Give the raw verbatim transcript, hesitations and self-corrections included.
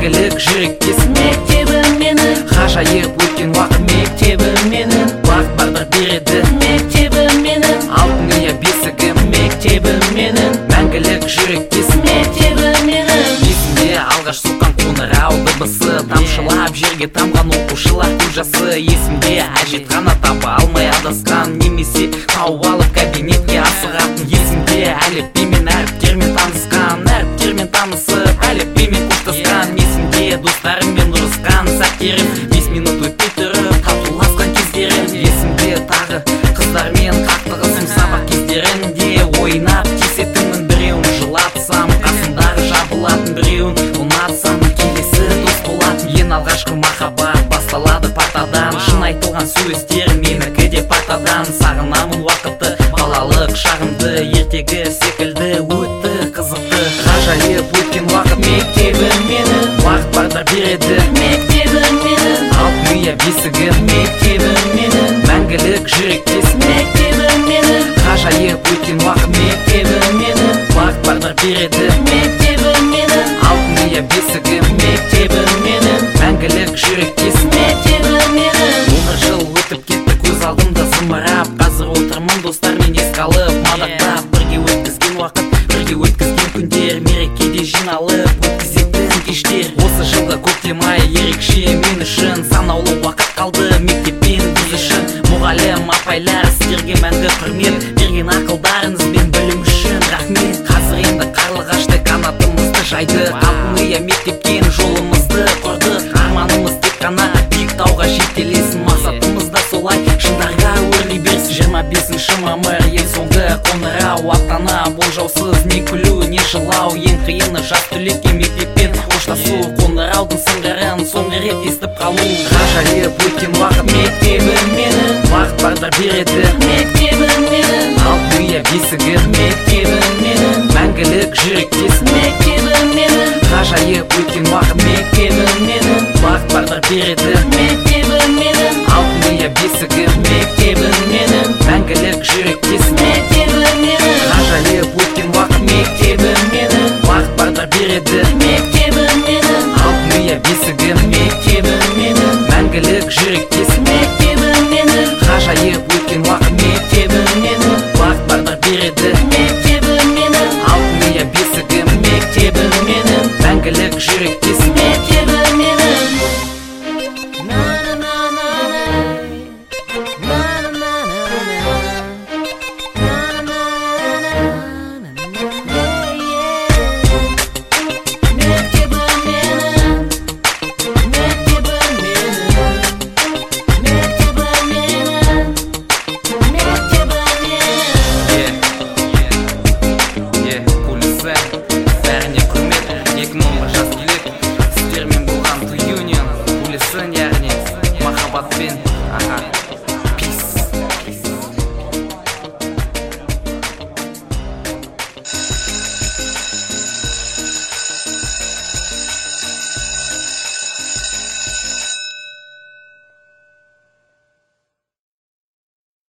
мәңгілік жүректес мектебім менің, ғажайып өткен уақыт мектебім менің, бақ бағдар береді мектебім менің, алтын ұя бесігім мектебім менің, мәңгілік жүректес мектебім менің. Есімде алғаш соққан қоңырау дыбысы, тамшылап жерге тамған оқушылар көз жасы. Есімде әжетхана таба алмай адасқан, немесе тауып алып кабинетке асығатын. Есімде әліпбимен әріптермен танысқан, әріптермен танысып әліпбимен қоштасқан. Есімде достарыммен ұрысқан сәттерім, бес минут өтпей тұрып татуласқан кездерім. Есімде тағы қыздармен қақтығысым, сабақ кездерінде ойнап тиісетінмін. Біреуін жылатсам қасымдағы жабылатын, біреуін ұнатсам келесі дос болатын. Ең алғашқы махаббат басталады партадан, шын айтылған сөздер менікі де партадан. Сағынамын уақытты, балалық шағымды, ертегі секілді өтті қызықты. Ғажайып өткен уақыт мектебім менің, уақыт барда береді мектебім менің, алтын ұя бесігім мектебім менің, мәңгілік жүректес мектебім менің. Ғажайып өткен уақыт мектебім менің, уақыт барда береді мектебім менің, алтын ұя бесігім мектебім менің, мәңгілік жүректес мектебім менің. Он бір жыл өтіп кетті көз алдымда зымырап, қазір отырмын достармен еске алып, мадақтап. Бірге өткізген уақыт, бірге өткізген күндер, мерекеде жиналып өткізетін кештер. Осы жылғы көктем айы ерекше мен үшін, санаулы уақыт қалды мектеппен біз үшін. Мұғалім апайлар сіздерге мәңгі құрмет, берген ақылдарыңыз бен білім үшін рахмет. Қазір енді қарлығаштай қанатымызды жайдық, алтын ұя мектепкен жолымызды құрдық. Арманымыз тек қана биік тауға жетелесін, мақсатымыз да солай шыңдарға өрлей берсін. Жиырма бесінші мамыр ең соңғы қоңырау, ата-ана болжаусыз не күлу не жылау. Ең қиыны жас түлекке мектеппен қоштасу, қоңыраудың сыңғырын соңғы рет естіп қалу. Ғажайып өткен уақыт мектебім менің, уақыт барда береді мектебім менің, алтын ұя бесігім мектебім менің, мәңгілік жүректес мектебім менің. Ғажайып өткен уақыт мектебім менің, уақыт барда береді мектебім менің, алтын ұя бесігім мектебім менің, мәңгілік жүректес мектебім менің. Ғажайып өткен уақыт мектебім менің, уақыт барда береді мектебім менің, алтын ұя бесігім мектебім менің, мәңгілік жүректес мектебім менің. Ғажайып өткен уақыт мектебім менің, уақыт барда береді мектебім менің, алтын ұя бесігім мектебім менің, мәңгілік жүректес